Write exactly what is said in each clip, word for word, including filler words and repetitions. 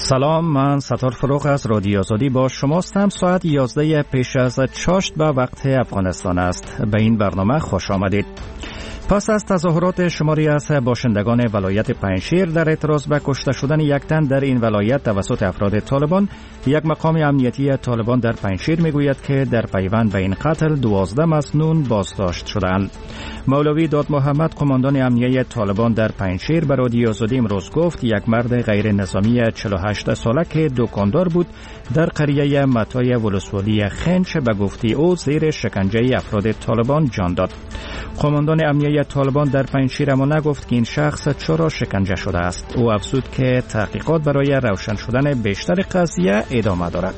سلام، من ستار فروغ از رادیو آزادی با شماستم. ساعت یازده پیش از چاشت به وقت افغانستان است. به این برنامه خوش آمدید. پس از تظاهرات شماری از باشندگان ولایت پنجشیر در اعتراض به کشته شدن یک تن در این ولایت توسط افراد طالبان، یک مقام امنیتی طالبان در پنجشیر میگوید که در پیوند به این قتل دوازده مسنون بازداشت شدند. مولوی داد محمد، قماندان امنیتی طالبان در پنجشیر، به رادیو آزادی امروز گفت یک مرد غیر نظامی چهل و هشت ساله که دکاندار بود در قریه متای ولسوالی خنچ به گفته او زیر شکنجه افراد طالبان جان داد. قماندان امنیتی طالبان در پنجشیر اما نگفت که این شخص چرا شکنجه شده است. او افزود که تحقیقات برای روشن شدن بیشتر قضیه ادامه دارد.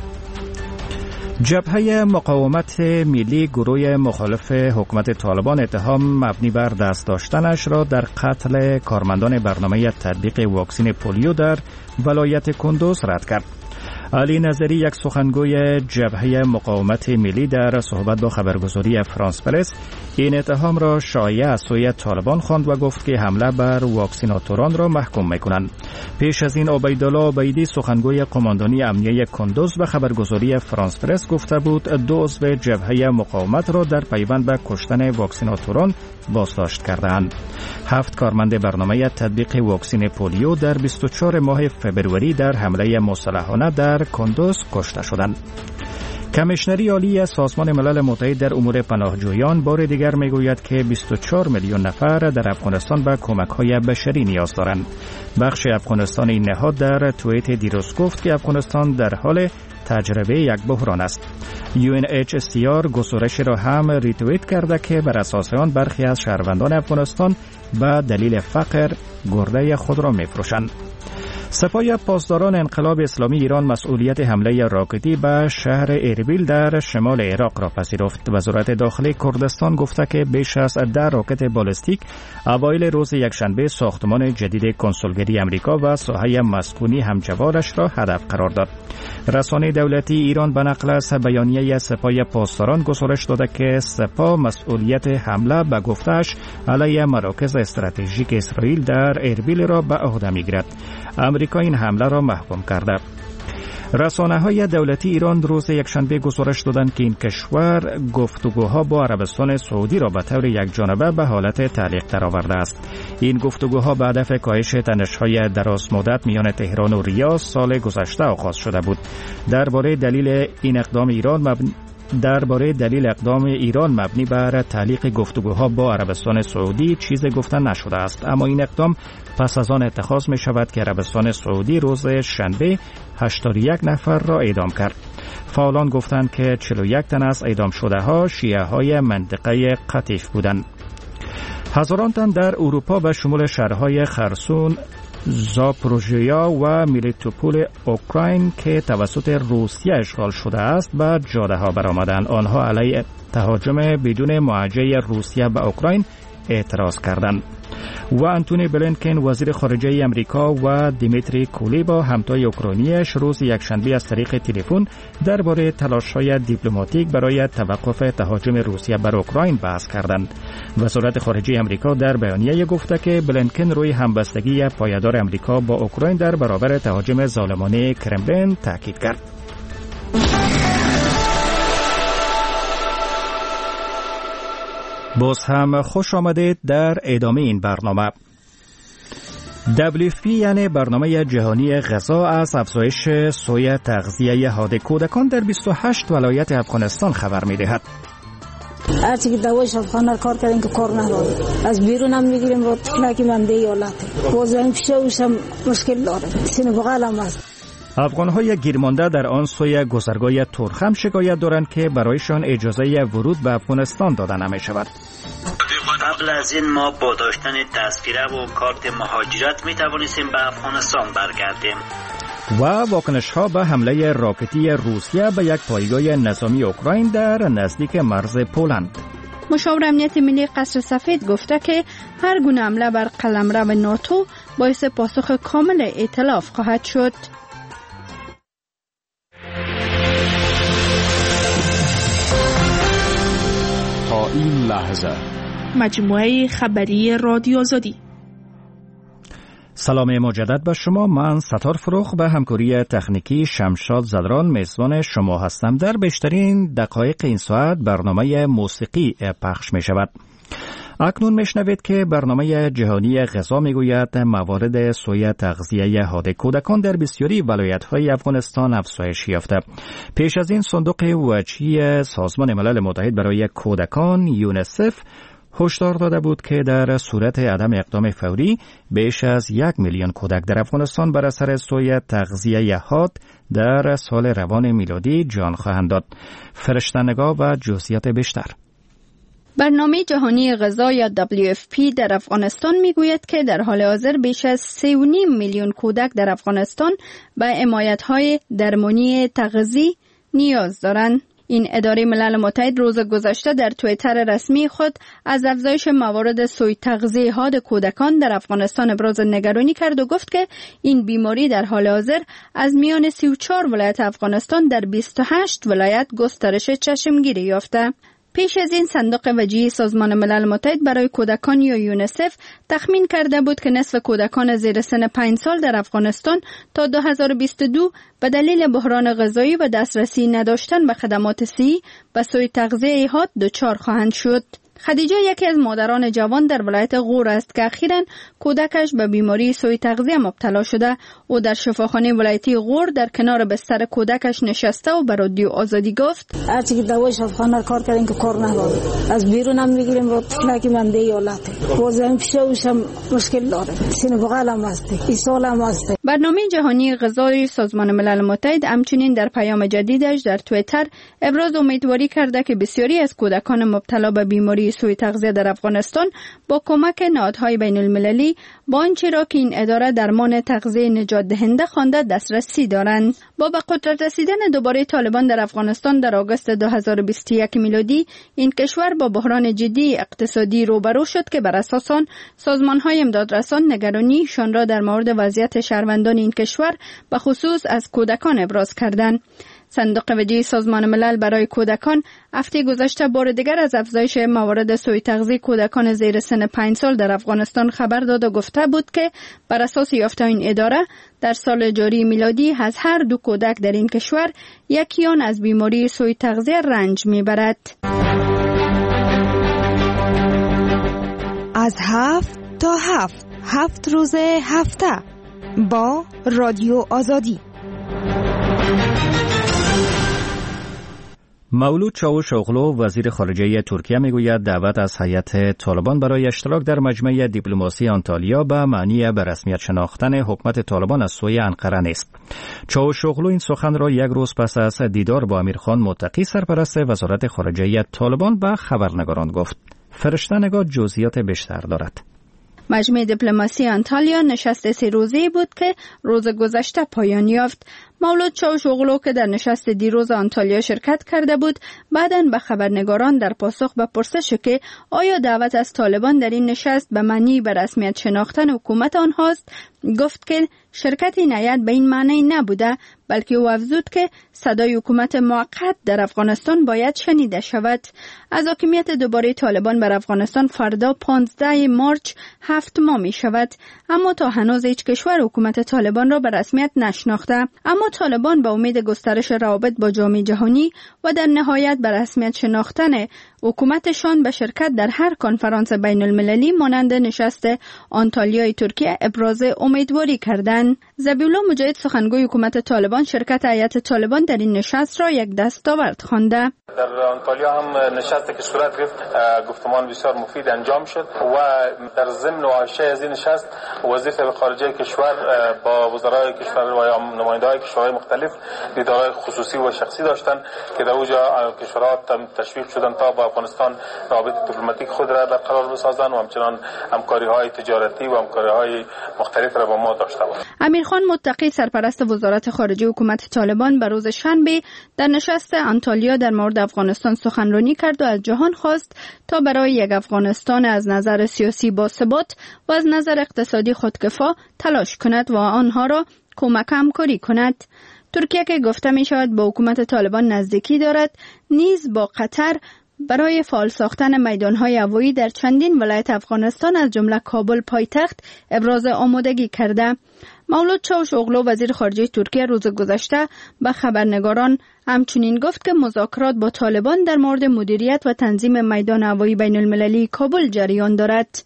جبهه مقاومت ملی، گروه مخالف حکومت طالبان، اتهام مبنی بر دست داشتنش را در قتل کارمندان برنامه تطبیق واکسن پولیو در ولایت کندوز رد کرد. علی نظری، یک سخنگوی جبهه مقاومت ملی، در صحبت با خبرگزاری فرانس پرس این اتهام را شایعه از سوی طالبان خواند و گفت که حمله بر واکسیناتوران را محکوم میکنند. پیش از این عبیدالله عبیدی، سخنگوی قماندانی امنیتی کندوز، به خبرگزاری فرانس پرس گفته بود دو عضو جبهه مقاومت را در پیوند به کشتن واکسیناتوران بازداشت کردند. هفت کارمند برنامه تطبیق واکسن پولیو در بیست و چهارم ماه فبروری در حمله مسلحانه در کندوز کشته شدند. کمیشنری عالی سازمان ملل متحد در امور پناهجویان بار دیگر میگوید که بیست و چهار میلیون نفر در افغانستان به کمک‌های بشری نیاز دارند. بخش افغانستان این نهاد در توییت دیروز گفت که افغانستان در حال تجربه یک بحران است. یو ان اچ سی آر گزارش را هم ریتوییت کرده که بر اساس آن برخی از شهروندان افغانستان به دلیل فقر گرده خود را می‌فروشند. سپاه پاسداران انقلاب اسلامی ایران مسئولیت حمله راکتی به شهر اربیل در شمال عراق را پذیرفت. وزارت داخلی کردستان گفته که بیش از ده راکت بالستیک اوایل روز یکشنبه ساختمان جدید کنسولگری امریکا و ساحه مسکونی همجوارش را هدف قرار داد. رسانه دولتی ایران به نقل از بیانیه سپاه پاسداران گزارش داده که سپاه مسئولیت حمله به گفته‌اش علیه مراکز استراتژیک اسرائیل در اربیل را به عهده می‌گیرد. امریکا این حمله را محکوم کرده. رسانه‌های دولتی ایران روز یکشنبه گزارش دادند که این کشور گفتگوها با عربستان سعودی را به طور یکجانبه به حالت تعلیق درآورده است. این گفتگوها به هدف کاهش تنش‌های دراز مدت میان تهران و ریاض سال گذشته آغاز شده بود. درباره دلیل این اقدام ایران مبنی درباره دلیل اقدام ایران مبنی بر تعلیق گفتگوها با عربستان سعودی چیزی گفته نشده است، اما این اقدام پس از آن اتخاذ می شود که عربستان سعودی روز شنبه هشتاد و یک نفر را اعدام کرد. فعالان گفتند که چهل و یک تن از اعدام شده ها شیعه های منطقه قطیف بودند. هزاران تن در اروپا به شمول شهرهای خرسون، زاپروژیا و میلیتوپول اوکراین که توسط روسیه اشغال شده است به جاده ها برآمدند. آنها علیه تهاجم بدون معاجزه روسیه به اوکراین اعتراض کردند. و انتونی بلینکن، وزیر خارجه امریکا، و دیمیتری کولیبا، همتای اوکراینیش، روز یکشنبه از طریق تلفن درباره تلاش‌های دیپلماتیک برای توقف تهاجم روسیه بر اوکراین بحث کردند. وزارت خارجه امریکا در بیانیه گفته که بلینکن روی همبستگی پایدار امریکا با اوکراین در برابر تهاجم ظالمانه کرملین تاکید کرد. باز هم خوش آمدید در ادامه این برنامه. دبلیو اف پی یعنی برنامه جهانی غذا از افزایش سوی تغذیه حاد کودکان در بیست و هشت ولایت افغانستان خبر می‌دهد. هرچی که دوایش خانه کار کردیم که کار نداره، از بیرون هم میگیریم رو تلاکی منده یالته بازم پیشه اوشم مشکل داره، سینه بغل هم هست. افغان‌های گیرمانده در آن سوی گذرگاه ترخم شکایت دارند که برایشان اجازه ورود به افغانستان داده نمی‌شود. قبل از این ما با داشتن تذکره و کارت مهاجرت می توانستیم به افغانستان برگردیم. و واکنش‌ها به حمله راکتی روسیه به یک پایگاه نظامی اوکراین در نزدیک مرز پولند. مشاور امنیت ملی قصر سفید گفته که هر گونه حمله بر قلمرو ناتو باعث پاسخ کامل ائتلاف خواهد شد. تا این لحظه مجموعه خبری رادیو آزادی. سلام مجدد به شما. من ستار فروخ به همکاری تکنیکی شمشاد زدران میزبان شما هستم. در بیشترین دقایق این ساعت برنامه موسیقی پخش می شود. اکنون میشنوید که برنامه جهانی غذا میگوید موارد سوء تغذیه حاد کودکان در بسیاری ولایت‌های افغانستان افزایش یافته. پیش از این صندوق وجهی سازمان ملل متحد برای کودکان یونیسف هشدار داده بود که در صورت عدم اقدام فوری بیش از یک میلیون کودک در افغانستان بر اثر سوء تغذیه حاد در سال روان میلادی جان خواهند داد. فرشته‌نگاه و جزئیات بیشتر. برنامه جهانی غذا یا دبلیو اف پی در افغانستان میگوید که در حال حاضر بیش از سه و نیم میلیون کودک در افغانستان به حمایت‌های درمانی تغذیه نیاز دارند. این اداره ملل متحد روز گذشته در توییتر رسمی خود از افزایش موارد سوء تغذیه حاد کودکان در افغانستان ابراز نگرانی کرد و گفت که این بیماری در حال حاضر از میان سی و چهار ولایت افغانستان در بیست و هشت ولایت گسترش چشمگیری یافته. پیش از این صندوق وجهی سازمان ملل متحد برای کودکان یا یونیسف تخمین کرده بود که نصف کودکان زیر سن پنج سال در افغانستان تا دو هزار و بیست و دو به دلیل بحران غذایی و دسترسی نداشتن به خدمات صحی به سوء تغذیه حاد دچار خواهند شد. خدیجه یکی از مادران جوان در ولایت غور است که اخیراً کودکش به بیماری سوء تغذیه مبتلا شده. او در شفاخانه ولایتی غور در کنار بستر کودکش نشسته و به رادیو آزادی گفت: هرچی که دوای شفاخانه کار کردیم که کار نبود، از بیرون هم میگیریم و تفلکی من دی حالته بازم پیشوشم مشکل داره، سینه بغلم هسته، این سالم هسته. برنامه جهانی غذای سازمان ملل متحد همچنین در پیام جدیدش در توییتر ابراز امیدواری کرده که بسیاری از کودکان مبتلا به بیماری سوء تغذیه در افغانستان با کمک نهادهای بین المللی با آنچه را که این اداره درمان تغذیه نجات دهنده خوانده دسترسی دارند. با به قدرت رسیدن دوباره طالبان در افغانستان در آگوست دو هزار و بیست و یک میلادی این کشور با بحران جدی اقتصادی روبرو شد که بر اساس آن سازمان‌های امدادرسان نگرانیشان را در مورد وضعیت شهروندان این کشور به خصوص از کودکان ابراز کردند. صندوق وجهی سازمان ملل برای کودکان هفته گذشته بار دیگر از افزایش موارد سوء تغذیه کودکان زیر سن پنج سال در افغانستان خبر داد و گفته بود که بر اساس یافته این اداره در سال جاری میلادی از هر دو کودک در این کشور یکی آن از بیماری سوء تغذیه رنج میبرد. از هفت تا هفت هفت روز هفته با رادیو آزادی. مولود چاوش اوغلو وزیر خارجه ترکیه میگوید دعوت از هیئت طالبان برای اشتراک در مجمع دیپلماسی آنتالیا به معنی به رسمیت شناختن حکومت طالبان از سوی انقره نیست. چاوش اوغلو این سخن را یک روز پس از دیدار با امیرخان متقی سرپرست وزارت خارجه طالبان به خبرنگاران گفت. فرشته‌نگاه جزئیات بیشتر دارد. مجمع دیپلماسی آنتالیا نشست سه روزه‌ای بود که روز گذشته پایان یافت. مولود چاوش اوغلو که در نشست دیروز آنتالیا شرکت کرده بود بعداً به خبرنگاران در پاسخ به پرسش که آیا دعوت از طالبان در این نشست به معنی به رسمیت شناختن حکومت آنهاست گفت که شرکت این هیئت به این معنی نبوده، بلکه او افزود که صدای حکومت موقت در افغانستان باید شنیده شود. از حاکمیت دوباره طالبان بر افغانستان فردا پانزده مارچ هفت ماه می شود، اما تا هنوز هیچ کشور حکومت طالبان را به رسمیت نشناخته. اما طالبان با امید گسترش روابط با جامعه جهانی و در نهایت به رسمیت شناختن حکومتشان به شرکت در هر کنفرانس بین المللی مانند نشست آنتالیای ترکیه ابراز امیدواری کردند. ذبیحالله مجاهد سخنگوی حکومت طالبان شرکت هیئت طالبان در این نشست را یک دستاورد خوانده. در آنتالیا هم نشستی که صورت گرفت گفتمان بسیار مفید انجام شد و در ضمن و حاشیه از این نشست وزیر خارجه کشور با وزرای کشور و نماینده‌های کشورهای مختلف دیدارهای خصوصی و شخصی داشتند که در اونجا کشورها تشویق شدند تا با افغانستان روابط دیپلماتیک خود را در قرار بسازند و همچنان همکاری‌های تجارتی و همکاری‌های مختلف را با ما داشته باشند. امیرخان متقی سرپرست وزارت خارجه حکومت طالبان به روز شنبه در نشست آنتالیا در مورد افغانستان سخنرانی کرد و از جهان خواست تا برای یک افغانستان از نظر سیاسی باثبات و از نظر اقتصادی خودکفا تلاش کند و آنها را کمک همکاری کند. ترکیه که گفته می شود با حکومت طالبان نزدیکی دارد نیز با قطر برای فعال ساختن میدان‌های هوایی در چندین ولایت افغانستان از جمله کابل پایتخت ابراز آمادگی کرده. مولود چاوشوغلو وزیر خارجه ترکیه روز گذشته به خبرنگاران همچنین گفت که مذاکرات با طالبان در مورد مدیریت و تنظیم میدان هوایی بین المللی کابل جریان دارد.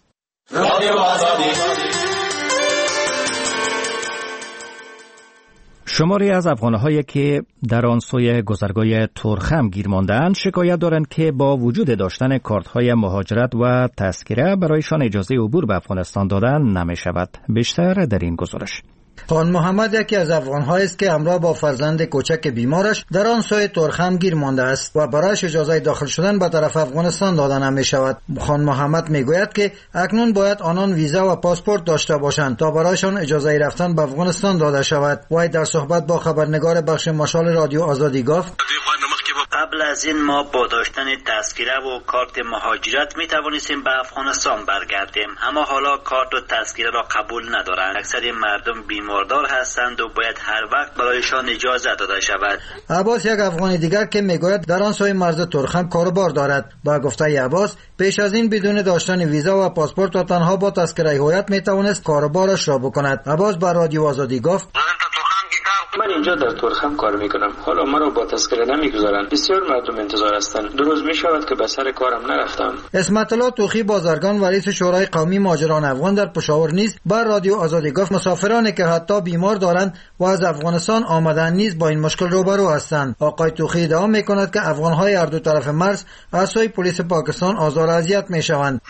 شماری از افغان‌هایی که در آن سوی گذرگاه تورخم گیر مانده‌اند شکایت دارند که با وجود داشتن کارت‌های مهاجرت و تذکره برایشان اجازه عبور به افغانستان دادن نمی‌شود. بیشتر در این گزارش. خان محمد یکی از افغان‌هایی است که همراه با فرزند کوچک بیمارش در آن سوی تورخم گیر مانده است و برایش اجازه داخل شدن به طرف افغانستان داده نمی‌شود. خان محمد میگوید که اکنون باید آنان ویزا و پاسپورت داشته باشند تا برایشان اجازه رفتن به افغانستان داده شود. وی در صحبت با خبرنگار بخش مشال رادیو آزادی گفت: قبل از این ما با داشتن تذکره و کارت مهاجرت می توانستیم به افغانستان برگردیم، اما حالا کارت و تذکره را قبول ندارند. اکثر مردم بیماردار هستند و باید هر وقت برایشان اجازه داده شود. عباس یک افغانی دیگر که میگوید در آن سوی مرز تورخم کاروبار دارد. با گفته عباس پیش از این بدون داشتن ویزا و پاسپورت و تنها با تذکره هویت می توانست کاروبارش را بکند. عباس با رادیو آزادی گفت: من اینجا در تورخم کار میکنم، حالا مرا با تذکره نمیگذارند. بسیار مردم انتظار هستند. دو روز میشود که به سر کارم نرفتم. اسمت الله توخی بازرگان و رئیس شورای قومی مهاجران افغان در پشاور نیز بر رادیو آزادی گفت مسافرانی که حتی بیمار دارند و از افغانستان آمدن نیز با این مشکل روبرو هستند. آقای توخی ادعا میکند که افغانهای هر دو طرف مرز از سوی پلیس پاکستان آزار و اذیت میشوند.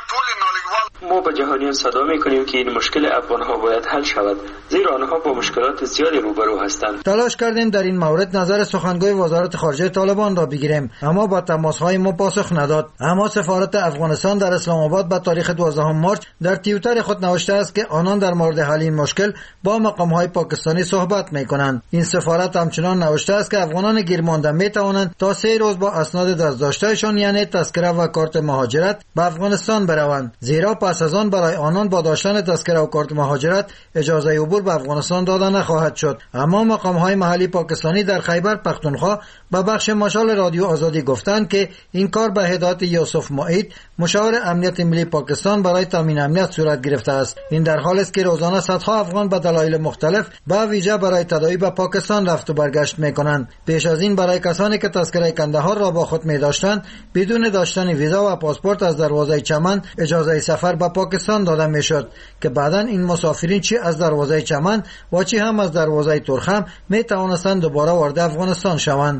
ما به جهانیان صدا میکنیم که این مشکل افغانها باید حل شود، زیرا آنها با مشکلات زیادی روبرو هستند. تلاش کردیم در این مورد نظر سخنگوی وزارت خارجه طالبان را بگیریم، اما با تماسهای ما پاسخ نداد. اما سفارت افغانستان در اسلام آباد به تاریخ دوازدهم مارس در توییتر خود نوشته است که آنان در مورد حل این مشکل با مقامهای پاکستانی صحبت میکنند. این سفارت همچنان نوشته است که افغانان گیرمانده میتوانند تا سه روز با اسناد دستداشتهشان یعنی تذکره و کارت مهاجرت به افغانستان بروند، زیرا پس از آن برای آنان با داشتن تذکره و کارت مهاجرت اجازه عبور به افغانستان داده نخواهد شد. اما مقام‌های محلی پاکستانی در خیبر پختونخوا به بخش مشال رادیو آزادی گفتند که این کار به هدایت یوسف معید مشاور امنیت ملی پاکستان برای تامین امنیت صورت گرفته است. این در حالی است که روزانه صدها افغان به دلایل مختلف به ویژه برای تداوی به پاکستان رفت و برگشت می‌کنند. پیش از این برای کسانی که تذکره کندهار را با خود می‌داشتند بدون داشتن ویزا و پاسپورت از دروازه چمن اجازه سفر به پاکستان داده میشد که بعداً این مسافرین چی از دروازه چمن و چی هم از دروازه تورخم می توانستند دوباره وارد افغانستان شوند.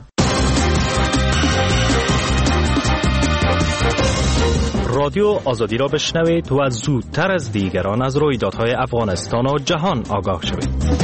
رادیو آزادی را بشنوید و زودتر از دیگران از رویدادهای افغانستان و جهان آگاه شوید.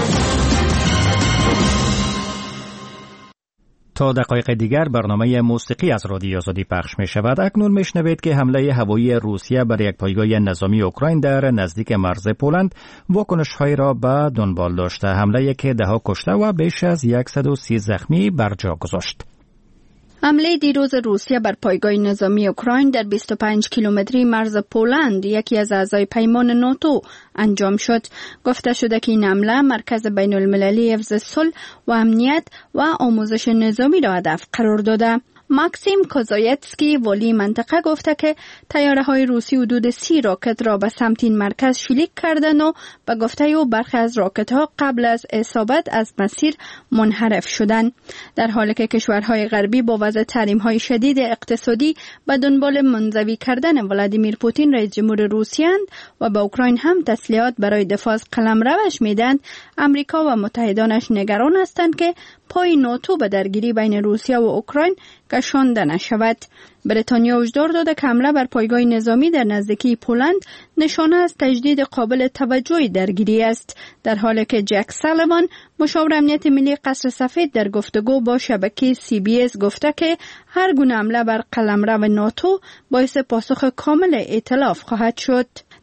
تا دقایق دیگر برنامه موسیقی از رادیو آزادی پخش می شود. اکنون می شنوید که حمله هوایی روسیه بر یک پایگاه نظامی اوکراین در نزدیک مرز پولند واکنش‌هایی را به دنبال داشته. حمله که ده‌ها کشته و بیش از صد و سی زخمی بر جا گذاشت. حمله دیروز روسیه بر پایگاه نظامی اوکراین در بیست و پنج کیلومتری مرز پولند یکی از اعضای پیمان ناتو انجام شد. گفته شده که این حمله مرکز بین المللی حفظ صلح و امنیت و آموزش نظامی را هدف قرار داده. ماکسیم کوزایتسکی والی منطقه گفته که طیاره های روسی حدود سی راکت را به سمت این مرکز شلیک کردند و به گفته او برخی از راکت ها قبل از اصابت از مسیر منحرف شدند. در حالی که کشورهای غربی با وضع تحریم های شدید اقتصادی به دنبال منزوی کردن ولادیمیر پوتین رئیس جمهور روسیه اند و به اوکراین هم تسلیحات برای دفاع از قلمروش میدهند، امریکا و متحدانش نگران هستند که پای ناتو به درگیری بین روسیه و اوکراین کشانده نشود. بریتانیا هشدار داده که حمله بر پایگاه نظامی در نزدیکی پولند نشانه از تجدید قابل توجه درگیری است، در حالی که جک سالیوان مشاور امنیت ملی قصر سفید در گفتگو با شبکه سی بی اس گفته که هر گونه حمله بر قلمرو ناتو باعث پاسخ کامل ائتلاف خواهد شد.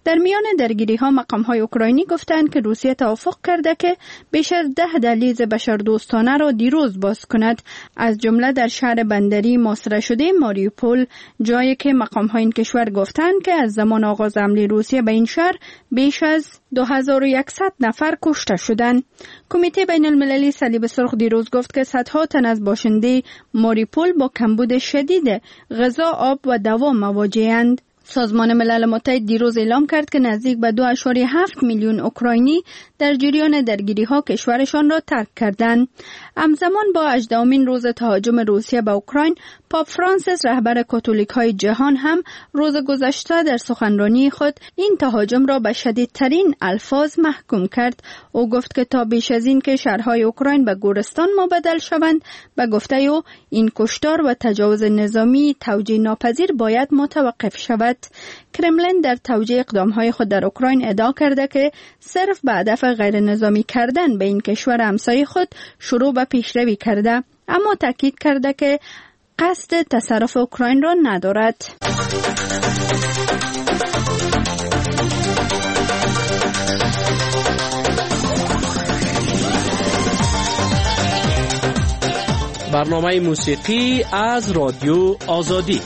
در میان درگیری ها مقام های اوکراینی گفتند که روسیه توافق کرده که بیش از ده دهلیز بشردوستانه را دیروز باز کند، از جمله در شهر بندری محاصره شده ماریوپول، جایی که مقام های این کشور گفتند که از زمان آغاز حمله روسیه به این شهر بیش از دو هزار و صد نفر کشته شدند. کمیته بین المللی صلیب سرخ دیروز گفت که صدها تن از باشنده ماریوپول با کمبود شدید غذا، آب و دوا مواجه‌اند. سازمان ملل متحد دیروز اعلام کرد که نزدیک به دو اشاری هفت میلیون اوکراینی در جریان درگیری ها کشورشان را ترک کردند. همزمان با هجدهمین روز تهاجم روسیه به اوکراین، پاپ فرانسیس رهبر کاتولیک های جهان هم روز گذشته در سخنرانی خود این تهاجم را به شدیدترین الفاظ محکوم کرد. او گفت که تا بیش از این که شهرهای اوکراین به گورستان مبدل شوند، به گفته او این کشتار و تجاوز نظامی توجیه ناپذیر باید متوقف شود. کرملین در توجیه اقدامهای خود در اوکراین ادعا کرده که صرف به هدف غیر نظامی کردن به این کشور همسایه خود شروع به پیشروی کرده، اما تاکید کرده که قصد تصرف اوکراین را ندارد. برنامه موسیقی از رادیو آزادی.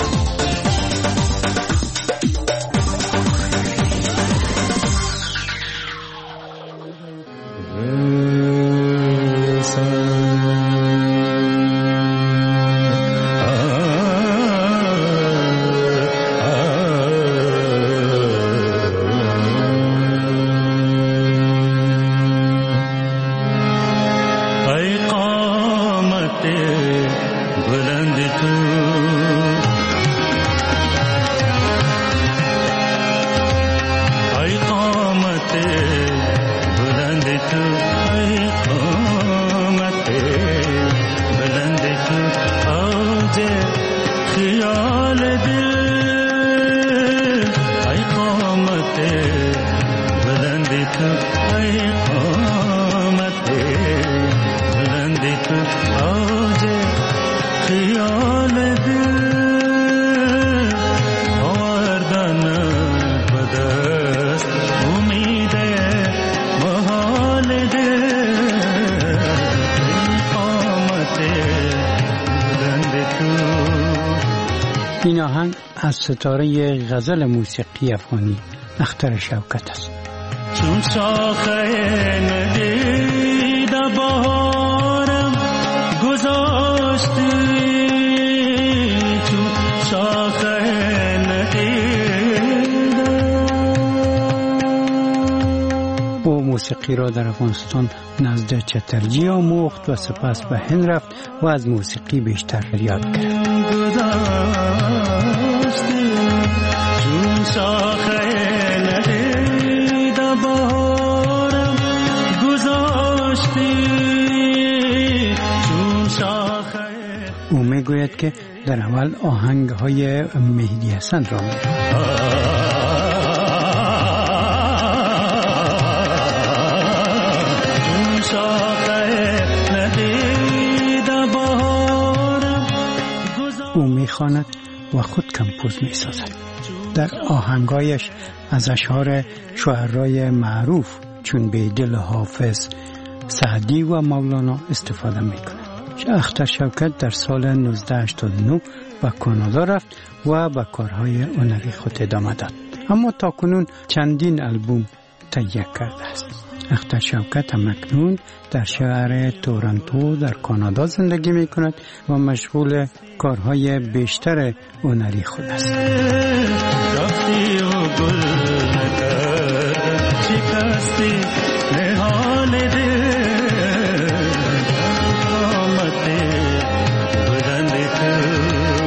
این آهنگ از ستاره غزل موسیقی افغانی اختر شوکت است. چون شاخه ندید بهارم گذاشتی، چون شاخه ندید. او موسیقی را در افغانستان نزد چترجی آموخت و سپس به هند رفت و از موسیقی بیشتر یاد کرد. چون شاخه ندید بهارم گذاشتی، چون شاخه. او میگوید که در اول آهنگ های مهدی حسن را میگوید. او میخواند و خود کمپوز میسازد. در آهنگایش از اشعار شاعرای معروف چون بیدل حافظ، سعدی و مولانا استفاده میکند. اختر شوکت در سال نوزده هشتاد و نه به کانادا رفت و به کارهای هنری خود ادامه داد، اما تاکنون چندین آلبوم تهیه کرده است. اختر شوکت همکنون در شهر تورنتو در کانادا زندگی می کند و مشغول کارهای بیشتر هنری خود است. رفتی و گل نکرد شکستی نهال دل، آمد بلند تو.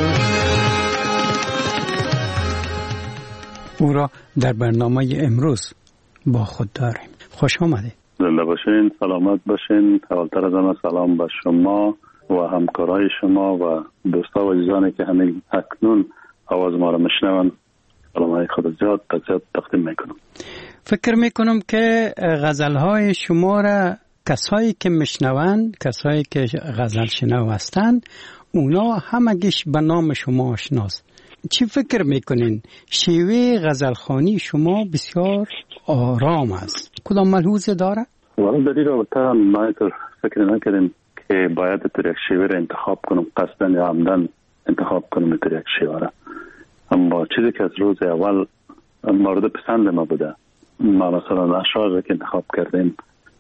او را در برنامه امروز با خود داریم. خوش آمدید. زنده باشین، سلامت باشین. اولتر از همه سلام به شما و همکارای شما و دوستا و عزیزانی که همین اکنون آواز ما را میشنوند. سلامای خود زیاد تقدیم تقدیم میکنم. فکر میکنم که غزلهای شما را کسایی که میشنوند، کسایی که غزل شنو هستند، اونا همگیش به نام شما آشناست. چی فکر میکنین؟ شیوه غزلخوانی شما بسیار آرام است. کدام ملحوظه داره؟ والا در این رابطه ما فکر نکردیم که باید در یک شیوه را انتخاب کنم، قصداً یا عمداً انتخاب کنم در یک شیوه را. اما چیزی که از روز اول مورد پسند ما بوده، ما مثلا اشعار را که انتخاب کردیم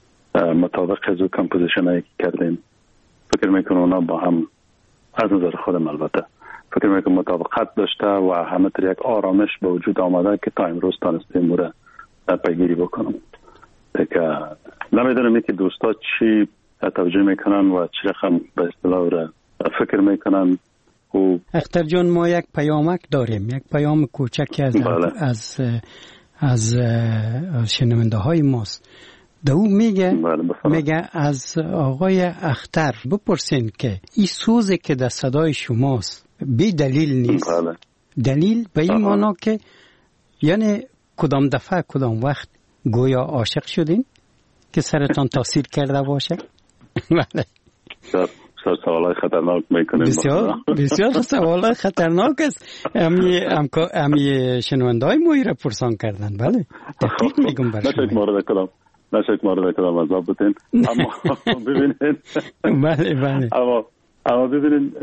مطابق از او کمپوزیشن هایی که کردیم، فکر میکنم اونا با هم از نظر خودم البته فکر میکنم مطابقت داشته و همه در یک آرامش به وجود آمده که تا امروز تانستیم او را پیگیری بکنم. دیگه نمیدونم که دوستا چی توجه میکنن و چی رقم به اصطلاح را فکر میکنن. و اختر جان ما یک پیامک داریم، یک پیام کوچکی از بله. از از, از شنونده های ماست. دو میگه بله میگه از آقای اختر بپرسین که این سوزی که در صدای شماست بی دلیل نیست. بله. دلیل به این معنا که یعنی کدام دفعه کدام وقت گویا عاشق شدین که سرتان تاثیر کرده باشه؟ بله. بسیار سوالای خطرناک میکنیم. بسیار بسیار سوالای خطرناک است. امی امی شنونده های ما را پرسان کردن. بله. دقیق میگم برای شما. نشک مورد کدام نشک مورد کدام عذاب بودین. اما ببینید. بله بله. اما اما ببینید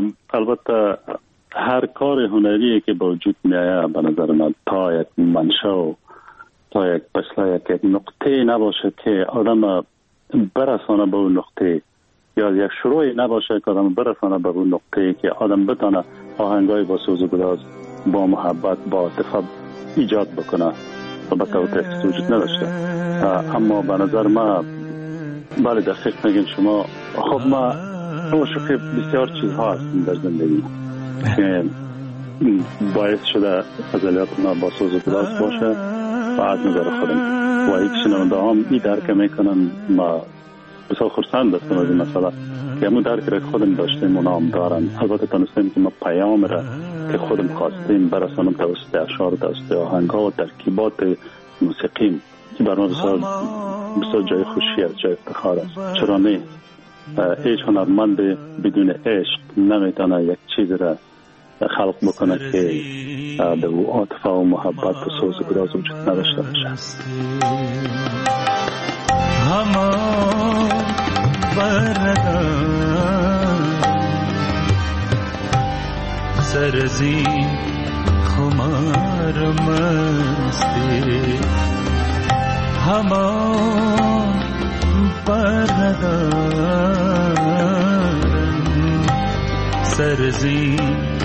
البته هر کار هنری که با وجود میآید به نظر من تا یک منشأ و تا یک پسلا یک نقطه نباشه که آدم برسانه به اون نقطه یا یک شروعی نباشه که آدم برسانه به اون نقطه که آدم بتانه آهنگای با سوز و گداز با محبت با عاطفه ایجاد بکنه و به توتیف وجود نداشته. اما به نظر ما بله دقیق میگین شما. خب ما شما بسیار چیزها هستیم در زندگی که باعث شده غزلیات ما با سوز و گداز باشه و از نظر خودم و یک شنونده هم ای درک میکنن. ما بسیار خرسند هستم از این مسئله که همون درک را خودم داشتیم اونا هم دارن. البته تانستیم که ما پیام را که خودم خواستیم برسانم توسط اشعار، توسط آهنگ‌ها و ترکیبات موسیقیم که برای ما بسیار بسیار جای خوشی است، جای افتخار است. چرا نه؟ هیچ هنرمند بدون عشق نمیتونه یک چیز را خلق بکنه که به او عاطفه و محبت و سوز و گداز وجود نداشته باشه. همان بردن سرزی خمار مستی همان بردن سرزی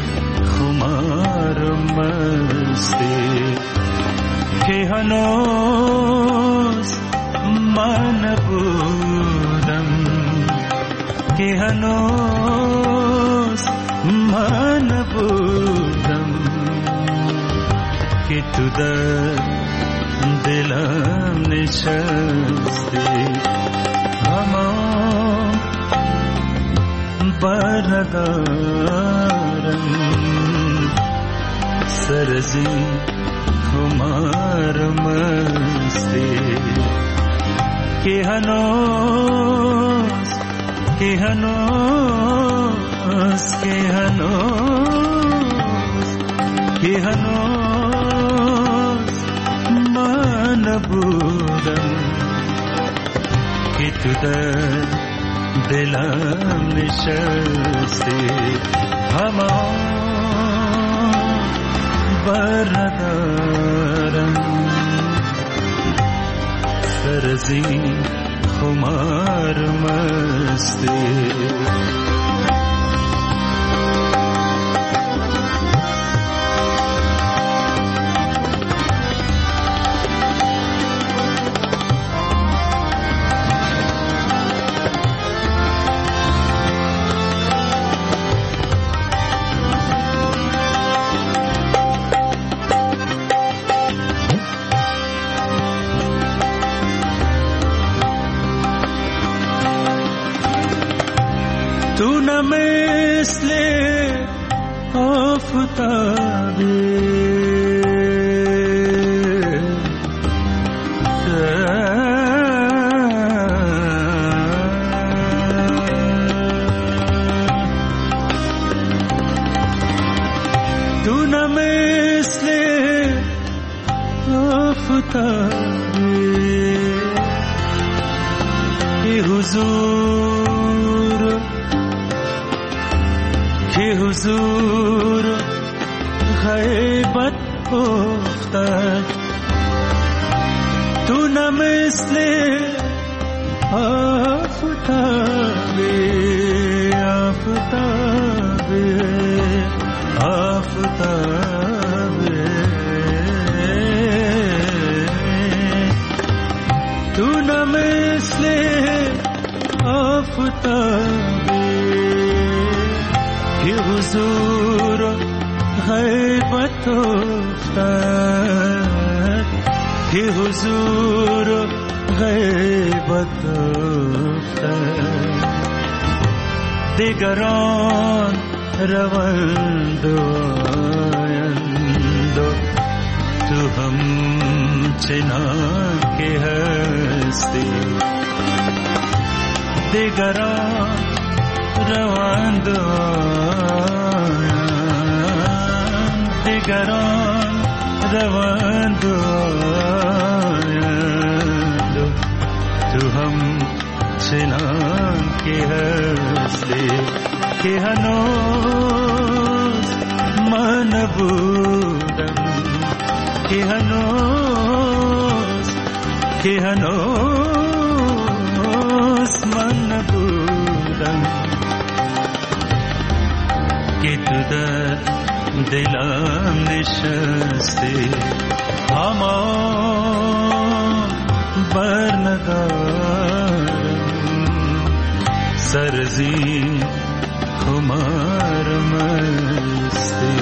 خمار مستی که هنوز من بودم که هنوز من بودم که تو در دلم نشستی همان بردارم سرزی خمار مستی که هنوز که هنوز که هنوز که هنوز من بودم که تو در دلم نشستی همان بردارم سرزی خمار مستی تو نه مثل آفتابی تو نه مثل آفتابی که حضور که حضور غیبت افتد تو نه مثل آفتابی آفتابی آفتابی تو نه مثل آفتابی که حضور غیبت افتد که حضور غیبت افتد دیگران روند و آیند تو هم چنان که هستی دیگران روند و آیند دیگران روند و آیند تو هم چنان که هستی که هنوز من نبودم که هنوز که هنوز من نبودم که تو در دلم نشستی اما بر ندارم سرزی خمار مستی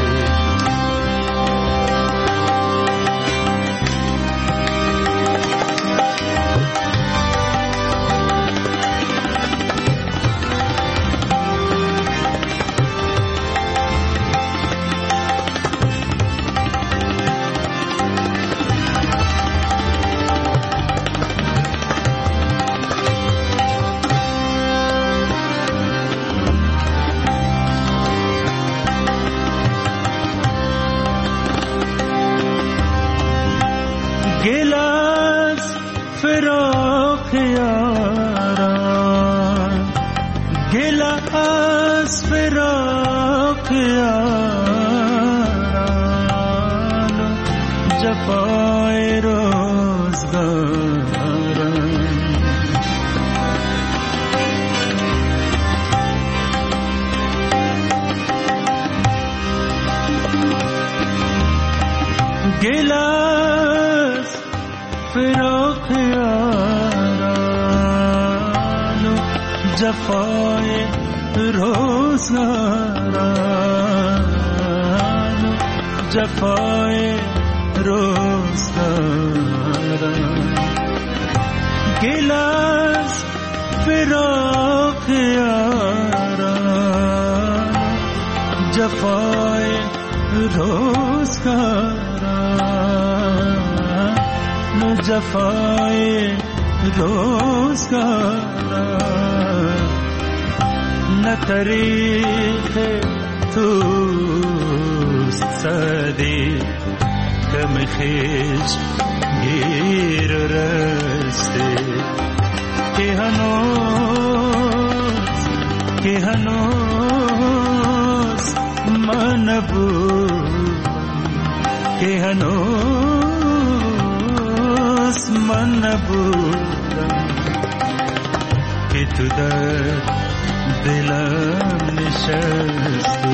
گلاس فراق یاران گلاس فراق یاران جفای روزگاران گلاس فراق یاران و جفای روزگاران و جفای روزگاران گلاس فراق یاران جفای روزگاران جفای روزگاران نه طریق توست سعدی کم خیش گیر رسته که هنوز که هنوز من نبودم که هنوز من نبودم که تو در دلم نشستی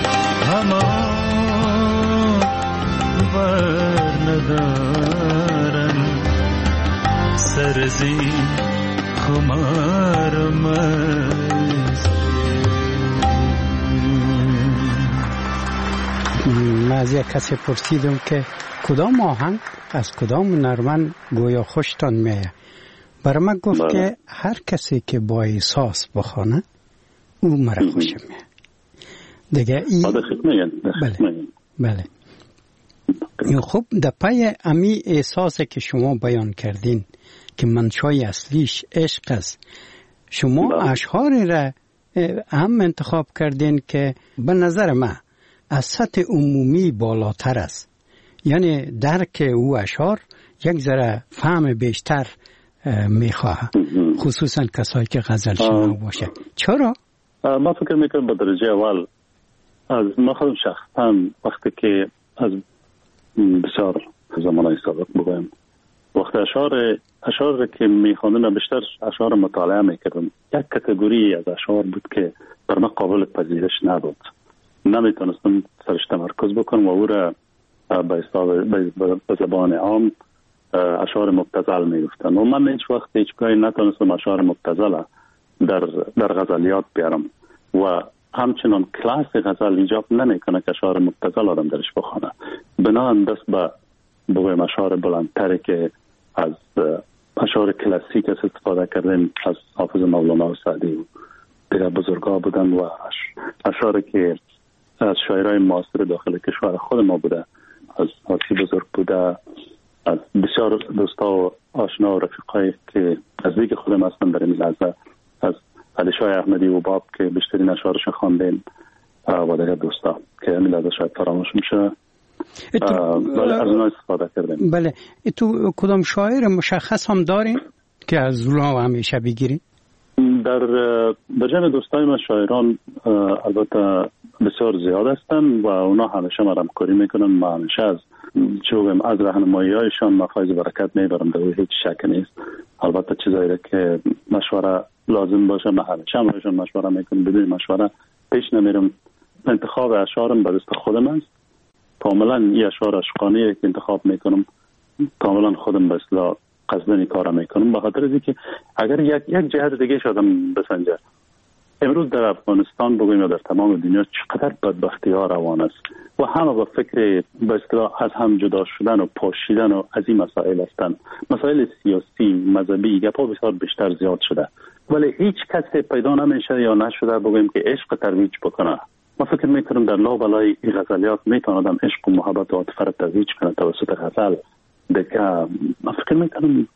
همان بر ندارم سرزی خمار مست. من از یک کسی پرسیدم که کدام آهنگ از کدام هنرمند گویا خوشتان میه. برای من گفت بله. که هر کسی که با احساس بخونه او مرا خوش میه دیگه ای بله بله خب در پای امی احساسی که شما بیان کردین که منشای اصلیش عشق است، شما اشعاری را هم انتخاب کردین که به نظر من از سطح عمومی بالاتر است. یعنی درک او اشعار یک ذره فهم بیشتر میخواه، خصوصا کسایی که غزل شنو باشه. چرا؟ ما فکر میکنم به درجه اول از ما خودم شخصا وقتی که از بسیار زمانهای سابق بگویم وقتی اشعار اشعار که میخواندم بیشتر اشعار مطالعه میکردم، یک کاتگوری از اشعار بود که بر من قابل پذیرش نبود، نمیتونستم سرش تمرکز بکنم و او را به زبان عام اشعار مبتذل میگفتن و من هیچ وقت هیچ گاهی نتونستم اشعار مبتذل در در غزلیات بیارم و همچنان کلاس غزل ایجاب نمیکنه که اشعار مبتذل آدم درش بخونه. بنابراین دست به بگویم اشعار بلندتری که از اشعار کلاسیک استفاده کردن از حافظ مولانا و سعدی و دیگر بزرگا بودن و اشعاری که از شاعرای معاصر داخل کشور خود ما بوده، از حاسی بزرگ بوده، از بسیار دوستا و آشنا و رفیقایی که نزدیک خودم هستن در این لحظه، از علی شاه احمدی و باب که بیشترین اشعارش خواندیم و دیگر دوستا که همین لحظه شاید فراموش میشه. بله از اونها استفاده کردیم. بله تو کدام شاعر مشخص هم داریم که از اونها همیشه بگیریم؟ در در جمع دوستای ما شاعران البته بسیار زیاد هستن و اونا همیشه ما همکاری میکنن. ما همیشه از چوبم از راهنمایی هایشان ما فایز برکت میبرم، در هیچ شک نیست. البته چیزایی که مشوره لازم باشه ما همیشه همشون مشوره میکنم، بدون مشوره پیش نمیرم. انتخاب اشعارم به دست خودم است، کاملا یه اشعار عشقانه که انتخاب میکنم کاملا خودم به اصطلاح قصدن کارا میکنم، به خاطر اینکه اگر یک یک جهت دیگه شدم بسنجه امروز در افغانستان بگویم یا در تمام دنیا چقدر بدبختی ها روان است و همه با فکر به اصطلاح از هم جدا شدن و پاشیدن و از این مسائل هستند. مسائل سیاسی، مذهبی، گپا بسیار بیشتر زیاد شده، ولی هیچ کسی پیدا نمیشه یا نشده بگویم که عشق ترویج بکنه. ما فکر میکنم در لابلای این غزلیات میتونه آدم عشق و محبت و عاطفه را ترویج کنه توسط غزل. دیگه ما فکر میکنم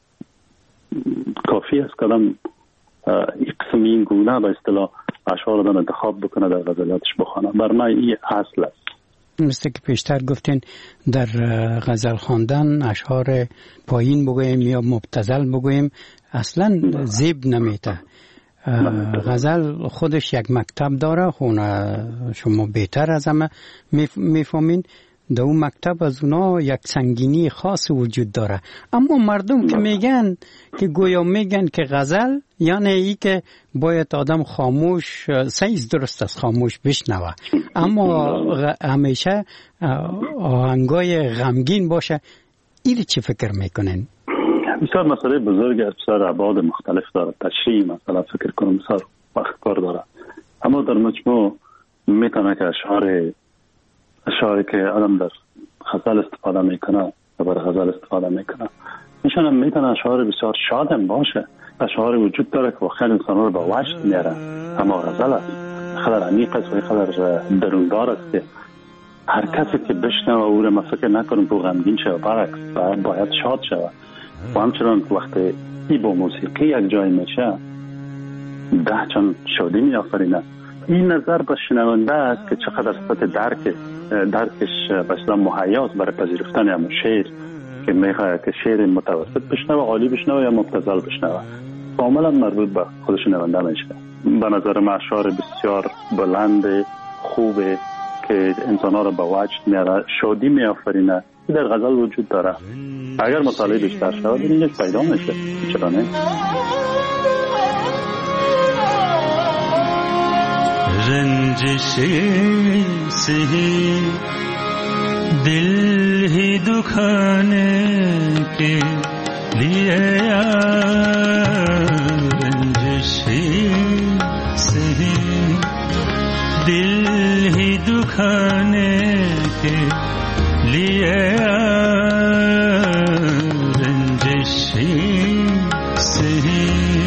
کافی است که آدم یک قسم این گونه به اصطلاح اشعار آدم انتخاب بکنه در غزلیاتش بخونه. بر من این اصل است. مثل که پیشتر گفتین در غزل خواندن اشعار پایین بگویم یا مبتذل بگویم اصلا زیب نمیته. غزل خودش یک مکتب داره، خونه شما بهتر از همه میفهمین. در اون مکتب از اونا یک سنگینی خاص وجود داره، اما مردم که میگن که گویا میگن که غزل یعنی ای که باید آدم خاموش، سیز درست است خاموش بشنوه، اما همیشه آهنگای غمگین باشه. این چی فکر میکنین؟ بسیار مسئله بزرگی از بسیار ابعاد مختلف داره. تشریح مثلا فکر کنم بسیار وقت کار داره، اما در مجموع میتونه که اشعار اشعاری که آدم در غزل استفاده میکنه و بر غزل استفاده میکنه میشونم میتونه اشعار بسیار شادم باشه. اشعار وجود داره که واقعا انسان رو به وجد میاره، اما غزل است خیلی عمیق است و خیلی درونگار است که هر کسی که بشنوه او رو فکر نکنم که غمگین شه، برعکس باید شاد شه. و همچنان وقتی ای با موسیقی یک جای میشه ده چند شادی میآفرینه. این نظر به شنونده است که چقدر سطح درک درکش مثلا مهیاست برای پذیرفتن همون شعر که میخواد که شعر متوسط بشنوه، عالی بشنوه یا مبتذل بشنوه، کاملا مربوط به خود شنونده میشه. به نظر من اشعار بسیار بلند خوبه که انسان‌ها رو به وجد میاره، شادی میآفرینه، در غزل وجود داره. اگر مطالعه بیشتر شود این یک پیدا میشه، چرا نه؟ रंजिश से ही दिल ही दुखाने के लिए रंजिश से ही दिल ही दुखाने के लिए रंजिश से ही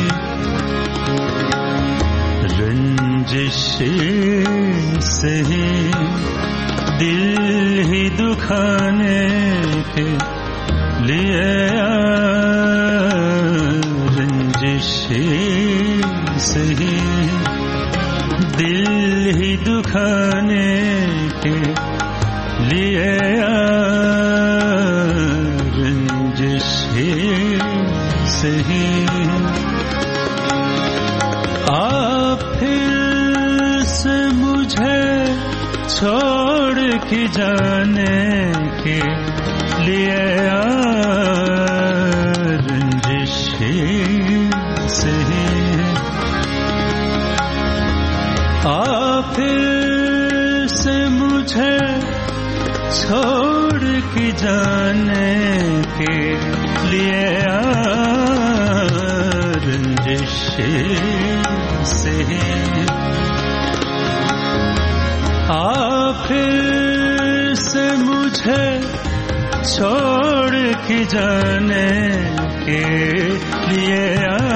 रंजिश से ही दिल ही दुखाने के लिए रंजिश से ही दिल ही दुखाने के की जाने के लिए रंजिश से आ फिर से मुझे छोड़ के जाने के लिए रंजिश से आ फिर से मुझे छोड़ के जाने के लिए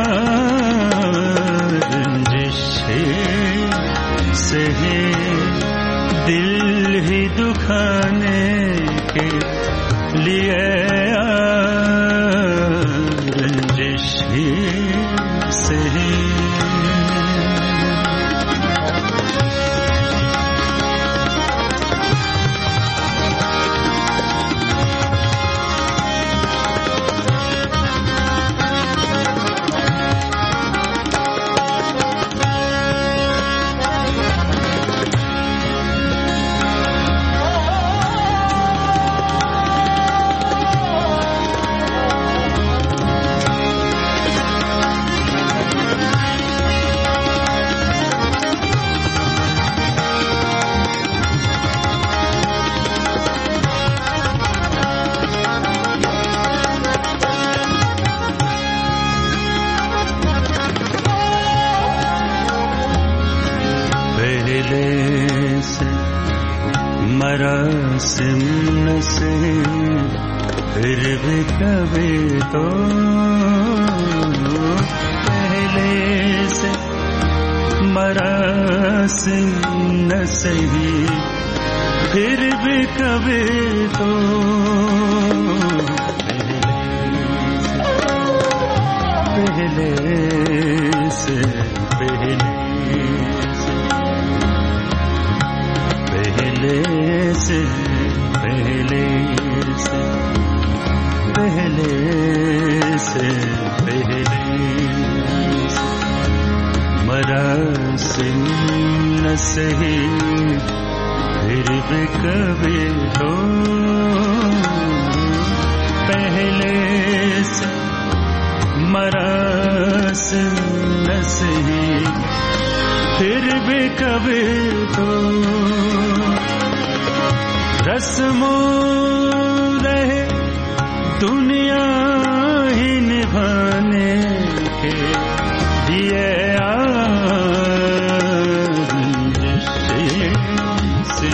रंजिश से दिल ही दुखाने के लिए रंजिश से मरासिम से फिर भी कभी तो पहले से मरासिम न सही फिर भी कभी तो पहले से पहले पहले से पहले से पहले से पहले से मरासिम न सही फिर भी कभी तो पहले से मरासिम न सही फिर भी कभी तो रस्मों रहे दुनिया ही निभाने के लिए से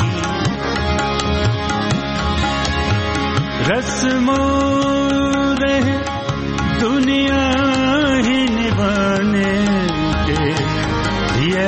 रस्मों रहे दुनिया ही निभाने के लिए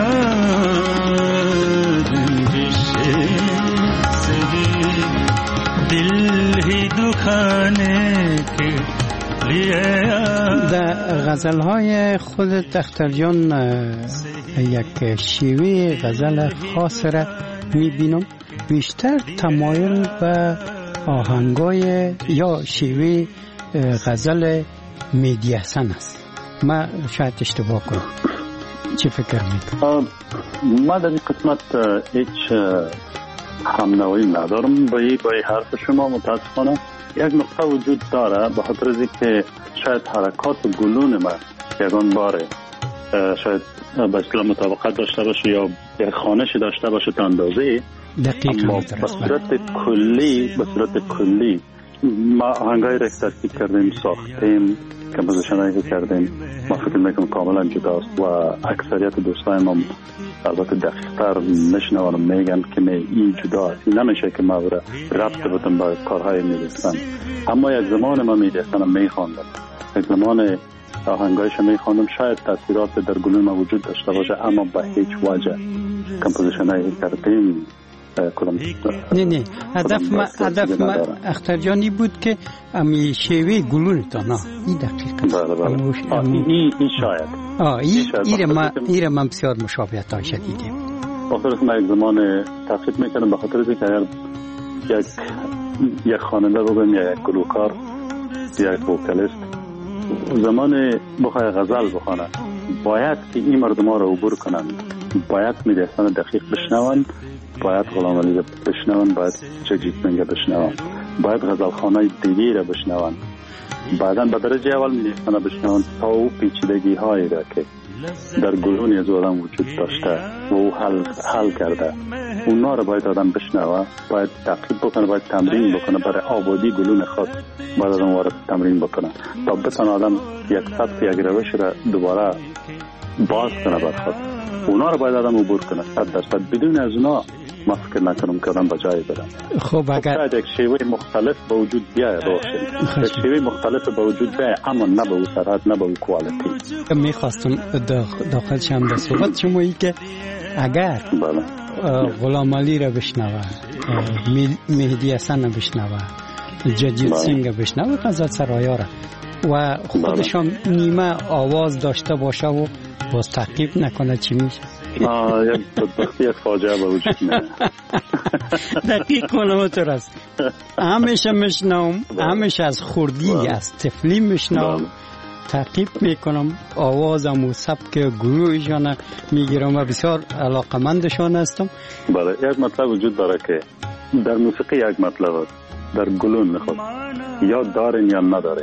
दिल ही दुखाने के लिए در غزل‌های خود اختر جان یک شیوه غزل خاص را می‌بینم بیشتر تمایل به آهنگای یا شیوه غزل مهدی حسن است. ما شاید اشتباه کنم. چی فکر می‌کنی؟ ما در این قسمت هیچ همنوایی ندارم با این با حرف شما. متاسفانه یک نقطه وجود داره به خاطر از اینکه شاید حرکات گلون ما یگان باره شاید به اصطلاح مطابقت داشته باشه یا یک خوانش داشته باشه تا اندازه، اما به صورت کلی به صورت کلی ما آهنگایی را ترکیب کردیم، ساختیم، کمپوزیشنایی که کردیم، ما فکر میکنم کاملا جداست و اکثریت دوستای ما البته دقیق‌تر میشنوان و میگن که نه این جداست، این نمیشه که ما را ربط بدم با کارهای میدستن. اما یک زمان ما میدستن میخواندم، یک زمان آهنگایش میخواندم، شاید تاثیرات در گلوی ما وجود داشته باشه اما به هیچ وجه کمپوزیشنایی کردیم نه نه هدف ما هدف ما اختر جانی بود که امی شیوه گلون تا نه این دقیقا بله بله این این شاید آه این ایره ما ایره ما بسیار مشابهت ها شدیدیم. بخاطر از ما یک زمان تفکیک میکنم به خاطر از اینکه اگر یک یک خواننده بگویم یا یک گلوکار یا یک وکالیست زمان بخواه غزل بخوانه باید که این مردم ها رو عبور کنند، باید میدستان دقیق بشنوند باید غلام علی را بشنون، باید جگجیتمنگ را بشنون، باید غزلخانه دیگی را بشنون، بعدا به درجه اول میلیستانه بشنون تا او پیچیدگی هایی را که در گلون از آدم وجود داشته و او حل, حل کرده اونا را باید آدم بشنوه، باید تعقیب بکنه، باید تمرین بکنه، برای آبادی گلون خود باید آدم وارد تمرین بکنه تا بتونه آدم یک سطح یک روش را دوباره باز کنه بر خود. اونا را باید آدم عبور کنه صد درصد. بدون از اونا ما فکر نکنم که آدم به جایی برم. خب اگر یک شیوه مختلف به وجود بیاید روشن، یک شیوه مختلف به وجود بیاید، اما نه به او سرعت نه به او کوالیتی. میخواستم داخل شم در صحبت شما ای که اگر غلام علی را بشنوه، مهدی حسن را بشنوه، جگجیت سینگ را بشنوه، غزل سرایا را و خودشان نیمه آواز داشته باشه و باز تعقیب نکنه چی میشه؟ آه یک بدبختی یک فاجعه به وجود میاد. دقیق کلماتور است. همیشه میشنوم، همیشه از خوردی از طفلی میشنوم، تعقیب میکنم، آوازم و سبک گروهشان میگیرم و بسیار علاقمندشان هستم. بله، یک مطلب وجود داره که در موسیقی یک مطلب است، در گلون خود یا دارین یا ندارین،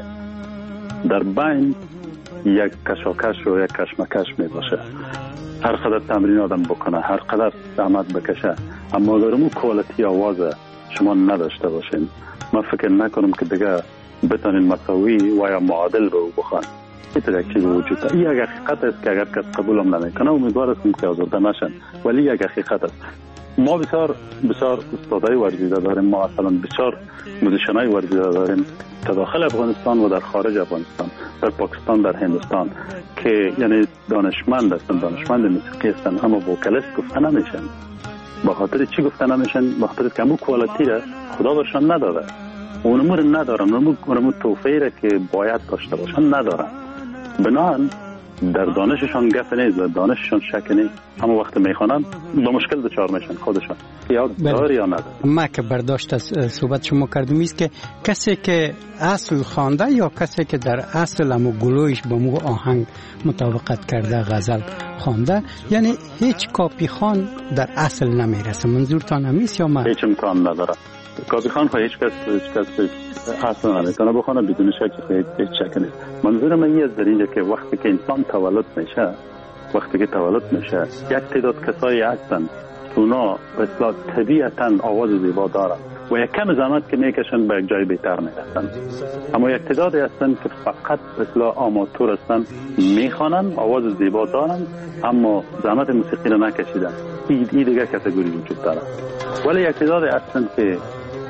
در بین یک کشاکش و یک کشمکش می باشه. هر قدر تمرین آدم بکنه، هر قدر زحمت بکشه، اما اگر اون کوالیتی آواز شما نداشته باشین، من فکر نکنم که دیگه بتونین مساوی و یا معادل به او بخوان. این یک چیز وجود داره. این یک حقیقت است که اگر کس قبول هم نمیکنه امیدوار هستم که آزرده نشن، ولی یک حقیقت است. ما بسیار بسیار استادای ورزیده داریم، ما اصلا بسیار موزیشنای ورزیده داریم در داخل افغانستان و در خارج افغانستان، در پاکستان، در هندوستان، که یعنی دانشمند هستن، دانشمند موسیقی هستن، اما وکالیست گفته نمیشن. با خاطر چی گفته نمیشن؟ با خاطر که همون کوالیتی را خدا برشان نداده، اونمو رو ندارن، اونمو توفیه را که باید داشته باشن ندارن. بنابراین در دانششان گپ نیست، در دانششان شک نیست، اما وقت میخوانن با مشکل دچار میشن خودشان یا داری یا نداره. ما که برداشت از صحبت شما کردم است که کسی که اصل خوانده یا کسی که در اصل همو گلویش با مو آهنگ مطابقت کرده غزل خوانده، یعنی هیچ کاپی خان در اصل نمیرسه. منظورتان همیست یا ما؟ هیچ امکان نداره. کاپی خان خواهی هیچ کس هیچ کس اصلا نمیتونه بخونه بدون شک، خواهی هیچ شک نیست. منظورم این است در اینجا که وقتی که انسان تولد میشه، وقتی که تولد میشه یک تعداد کسایی هستن که اونا اصلا طبیعتا آواز زیبا دارن و یک کم زحمت که میکشن به یک جای بهتر میرسن، اما یک تعدادی هستن که فقط اصلا آماتور هستن، میخوانن، آواز زیبا دارن اما زحمت موسیقی رو نکشیدن. این دیگه کاتگوری وجود داره. ولی یک تعدادی هستن که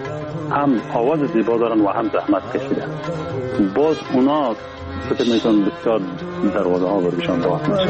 هم آواز زیبا دارن و هم زحمت کشیدن، باز اونا فکر میکنم بسیار دروازه ها برشان باز میشه.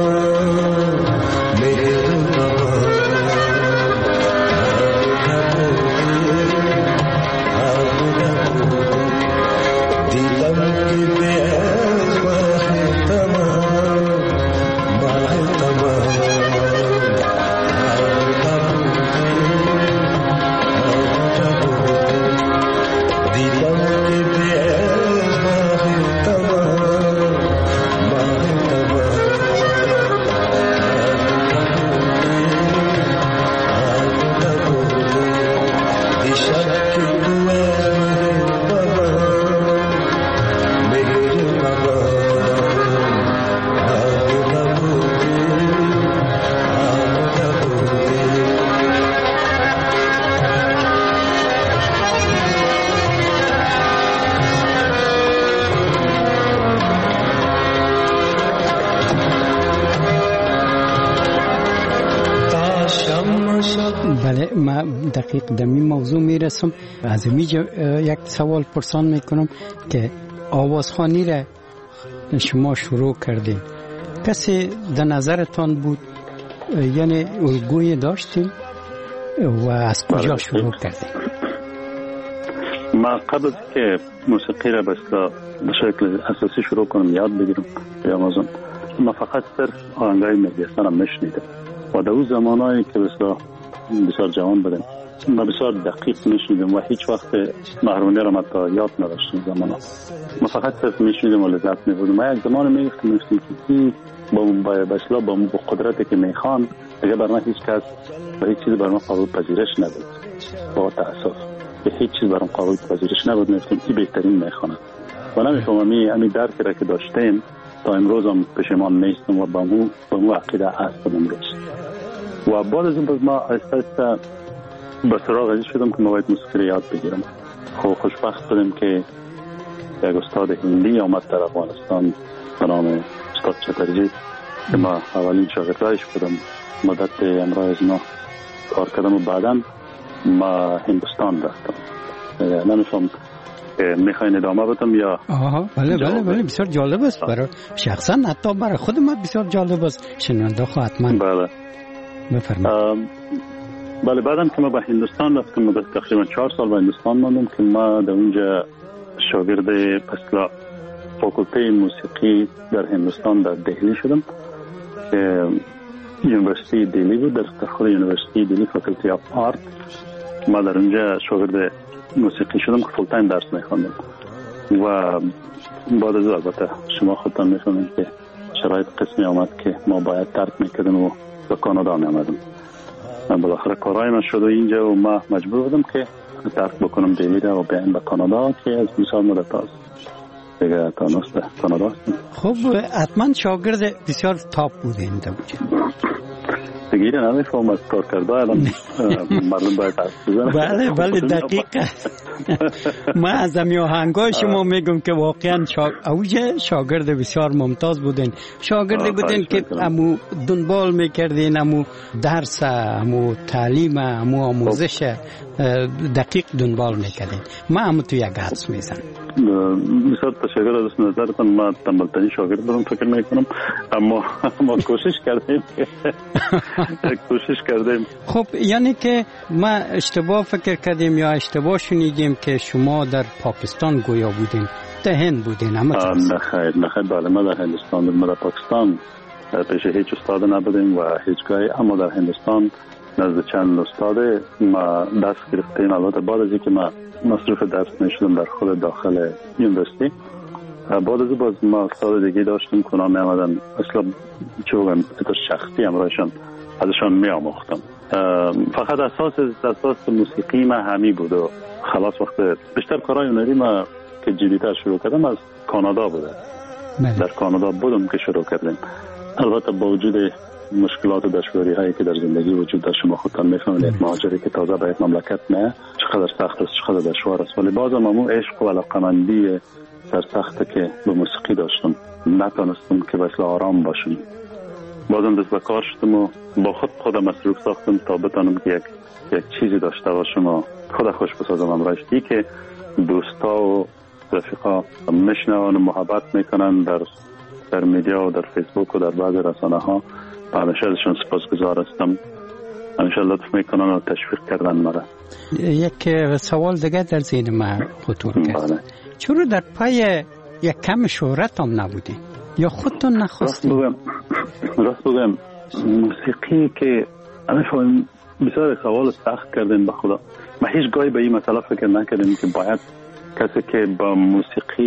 بله، ما دقیق دمی موضوع میرسم. از اینجا یک سوال پرسان میکنم که آوازخوانی را شما شروع کردین، کسی در نظرتان بود؟ یعنی الگوی داشتین و از کجا شروع کردین؟ ما قبل که موسیقی را به شکل اساسی شروع کنم یاد بگیرم یا مازم، ما فقط صرف آهنگای مهدی حسن هم میشنیدم و در اون زمانایی که بسیار بسیار جوان بودم ما بسیار دقیق میشنیدم و هیچ وقت محرمانی را متا یاد نداشتیم زمانا. ما فقط صرف میشنیدم و لذت میبردم. ما یک زمان میگفتم میگفتم که با بسلا با قدرتی که میخوان دیگه برای من هیچ کس و هیچ چیزی برای من قابل پذیرش نبود. با تأسف به هیچ چیز برای من قابل پذیرش نبود. می‌گفتم این بهترین میخونه و نمی‌فهمم این درکی را که داشتیم تا امروز هم پشیمان نیستم و با مو با مو عقیده هستم امروز. و بعد از این باز ما آهسته آهسته به سراغ ازش شدم که ما باید موسیقی یاد بگیرم. خب خوشبخت شدم که یک استاد هندی آمد در افغانستان به نام استاد چترجی که ما اولین شاگردایش بودم. مدت امرای از ما کار کردم و بعدا ما هندوستان رفتم. نمی‌فهم میخواین ادامه بدم یا آها بله بله بله بسیار جالب است برای شخصا حتی برای خود من بسیار جالب است شنونده خو حتما بله بفرمایید. بله بعدم که ما به هندوستان رفتم مدت تقریبا چهار سال به هندوستان ماندم که ما در اونجا شاگرد اصلا فاکولته موسیقی در هندوستان در دهلی شدم که یونیورسیتی دهلی بود. در خود یونیورسیتی دهلی فاکولتی آف آرت ما در اونجا شاگرد موسیقی شدم که فول تایم درس میخوندم و بعد از البته شما خودتان میفهمید که شرایط قسمی آمد که ما باید ترک میکردیم و به کانادا میامدم. بالاخره کارهای من شد و اینجا و ما مجبور بودم که ترک بکنم دهلی را و بیایم به کانادا که از بسیار مدت است دیگه تا نست کانادا هستم. خب حتما شاگرد بسیار تاپ بودین در اونجا دیگه نمیفهم از کار کرده الان مردم باید حرف بزنن. بله بله دقیقه من از امی آهنگای شما میگم که واقعا اوج شاگرد بسیار ممتاز بودین. شاگردی بودین که امو دنبال میکردین امو درس امو تعلیم امو آموزش دقیق دنبال میکردین. من امو تو یک حدس میزنم. بسیار تشکر از نظرتان. ما تنبلترین شاگرد بودم فکر میکنم اما ما کوشش کردیم کوشش کردیم. خب یعنی که ما اشتباه فکر کردیم یا اشتباه شنیدیم که شما در پاکستان گویا بودین در هند بودین؟ اما نه خیر نه خیر بله ما در هندوستان بودیم. در پاکستان پیش هیچ استاد نبودیم و هیچ گاهی اما در هندوستان نزد چند استاد ما درس گرفتیم. البته بعد از اینکه ما مصروف درس نشدم در خود داخل یونیورسیتی بعد از باز ما استاد دیگه داشتیم که نام آمدن اصلا چه بگم تا شخصی امرایشان ازشان می آموختم. فقط اساس اساس موسیقی ما همی بود و خلاص وقت بیشتر کارهای هنری ما که جدی‌تر شروع کردم از کانادا بوده. مه. در کانادا بودم که شروع کردیم. البته با وجود مشکلات و دشواری هایی که در زندگی وجود داشت شما خودتان میفهمید مهاجری که تازه به یک مملکت نه چقدر سخت است چقدر دشوار است ولی بازم همون عشق و علاقه‌مندی سرسخته که به موسیقی داشتم نتونستم که بس آرام باشم. بازم دست به کار شدم و با خود خودم مصروف ساختم تا بتونم که یک یک چیزی داشته باشم و خود خوش بسازم. امرایشتی که دوستا و رفیقا میشنون و محبت میکنن در در میدیا و در فیسبوک و در بعض رسانه ها همیشه ازشون سپاسگزار هستم. همیشه لطف میکنن و تشویق کردن مرا. یک سوال دیگه در ذهن من خطور کرد. چرا در پای یک کم شهرت هم نبودی یا خودتون نخواستین؟ راست بگم موسیقی که همیشه بسیار سوال سخت کردیم به خدا. ما هیچ گاهی به این مسئله فکر نکردیم که باید کسی که با موسیقی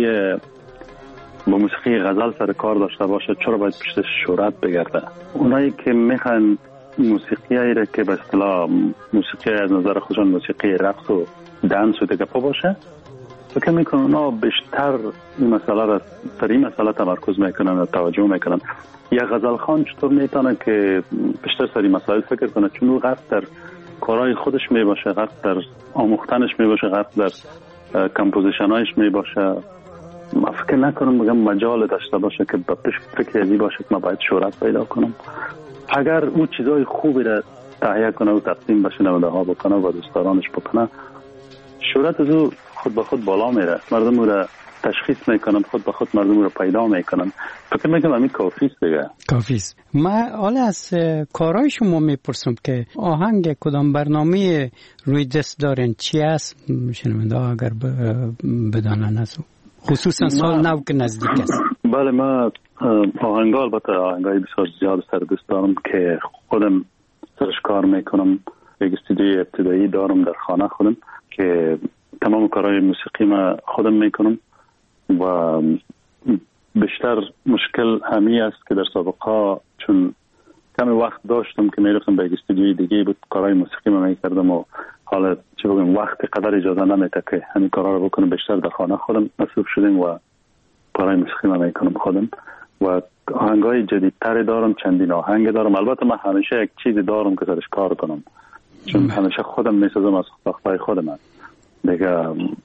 با موسیقی غزل سر کار داشته باشه چرا باید پشت شهرت بگرده. اونایی که میخوان موسیقی را که به اصطلاح موسیقی از نظر خودشان موسیقی رقص و دنس و دیگه پا باشه فکر میکنن اونا بیشتر این مسئله را سر این مسئله تمرکز میکنن و توجه میکنن. یا غزل خان چطور میتونه که بیشتر سر این مسائل فکر کنه چون او غرق در کارهای خودش میباشه غرق در آموختنش میباشه غرق در کمپوزیشنایش میباشه. ما فکر نکنم بگم مجال داشته باشه که به پیش فکر ازی باشه که ما باید شهرت پیدا کنم. اگر او چیزای خوبی را تهیه کنه و تقدیم به شنونده ها بکنه و دوستدارانش بکنه شهرت از او خود به خود بالا میره. مردم او را تشخیص میکنن خود به خود مردم او را پیدا میکنن. فکر میکنم همین کافیست دیگه. کافیست. ما حالا از کارهای شما میپرسم که آهنگ کدام برنامه روی دست دارین چی است شنونده ها اگر بدانن از خصوصا سال نو که نزدیک است. بله ما آهنگا البته آهنگای بسیار زیاد سر دست دارم که خودم سرش کار میکنم. یک استودیوی ابتدایی دارم در خانه خودم که تمام کارهای موسیقی ما خودم میکنم و بیشتر مشکل همی است که در سابقه چون کمی وقت داشتم که میرفتم به استودیوی دیگه بود کارهای موسیقی من میکردم و حالا چه بگم وقت قدر اجازه نمیده که همین کارا رو بکنم. بیشتر در خانه خودم مصروف شدیم و کارهای موسیقی من میکنم خودم و آهنگای جدیدتری دارم، چندین آهنگ دارم. البته من همیشه یک چیزی دارم که سرش کار کنم چون همیشه خودم میسازم از وقتهای خودم دیگه.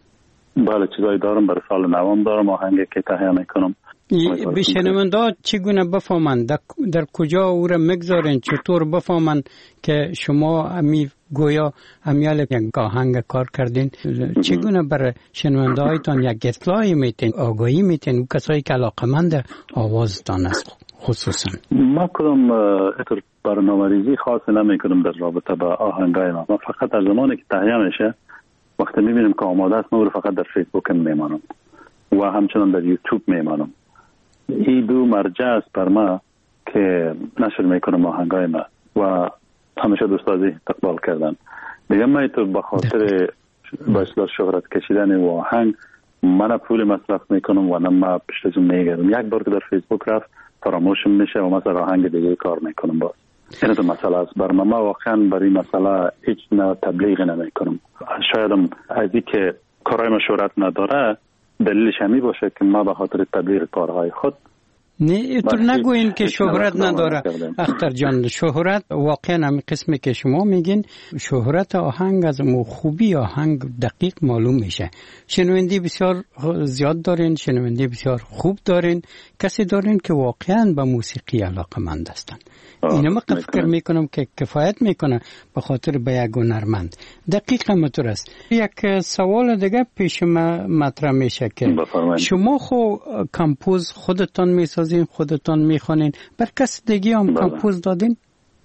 بله چیزایی دارم، برای سال نوام دارم آهنگی که تهیه میکنم. به شنونده چگونه بفهمند در, در کجا او را میگذارین، چطور بفهمند که شما امی گویا امیال یک آهنگ کار کردین؟ چگونه برای شنونده هایتان یک اطلاعی میتین، آگاهی میتین و کسایی که علاقمند آوازتان است خصوصا؟ ما کدام اتر برنامه‌ریزی خاصی نمیکنم در رابطه با آهنگای ما. ما فقط در زمانی که تهیه میشه وقتی میبینیم که آماده است ما رو فقط در فیسبوک میمانم و همچنان در یوتیوب میمانم. این دو مرجع است بر ما که نشر میکنم آهنگای ما و همیشه دوستازی استقبال کردن. دیگه من تو به خاطر باعث شهرت کشیدن و آهنگ من پول مصرف میکنم و نه ما پشت از میگردم. یک بار که در فیسبوک رفت فراموشم میشه و مثلا آهنگ دیگه کار میکنم. باز این تو مسئله است بر ما. واقعا برای مسئله هیچ نه تبلیغ نمیکنم. شایدم از اینکه کارهای ما شهرت نداره دلیلش همی باشه که ما به خاطر تبلیغ کارهای خود نه اتر نگوین که شهرت نداره. اختر جان شهرت واقعا همین قسمی که شما میگین شهرت آهنگ از خوبی آهنگ دقیق معلوم میشه. شنونده بسیار زیاد دارین، شنونده بسیار خوب دارین، کسی دارین که واقعا به موسیقی علاقمند هستن. اینو من فکر میکنم که کفایت میکنه به خاطر به یک هنرمند. دقیقا همینطور است. یک سوال دیگه پیش ما مطرح میشه که شما خو کمپوز خودتان میسازین، خودتان میخونین، بر کس دیگه هم کمپوز دادین؟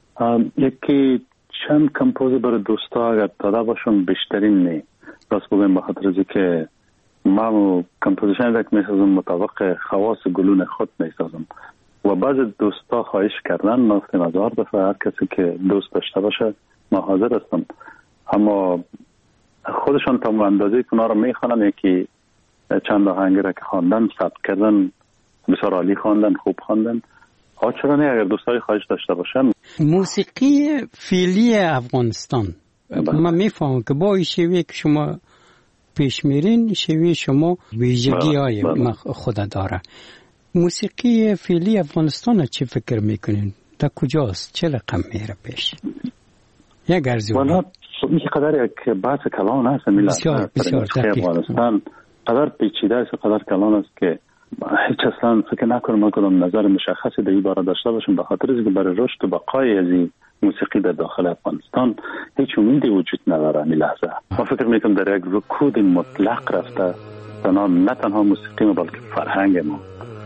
یکی چند کمپوز برای دوستا اگر داده باشم بیشترین نه. راست بگم به خاطر از که ما کمپوزیشن یک میسازم مطابق خواص گلون خود میسازم و بعض دوستا خواهش کردن ما گفتیم هزار دفعه هر کسی که دوست داشته باشه ما حاضر هستم، اما خودشان تا اندازه که اونا رو میخوانن. یکی چند آهنگی را که خواندن ثبت کردن بسیار عالی خواندن، خوب خواندن. ها چرا نه اگر دوستای خواهش داشته باشن. موسیقی فعلی افغانستان من میفهمم که با این شیوه که شما پیش میرین شیوه شما ویژگی های خود داره. موسیقی فعلی افغانستان چی فکر میکنین؟ تا کجاست؟ چه رقم میره پیش؟ یک ارزیابی. والا این قدر یک بحث کلان است. بسیار بسیار دقیق. افغانستان قدر پیچیده است، قدر کلان است که هیچ اصلا فکر نکنم کدام نظر مشخصی در این باره داشته باشم، به خاطر اینکه برای رشد و بقای از این موسیقی در داخل افغانستان هیچ امیدی وجود نداره. این لحظه ما فکر میکنم در یک رکود مطلق رفته نه تنها موسیقی ما بلکه فرهنگ ما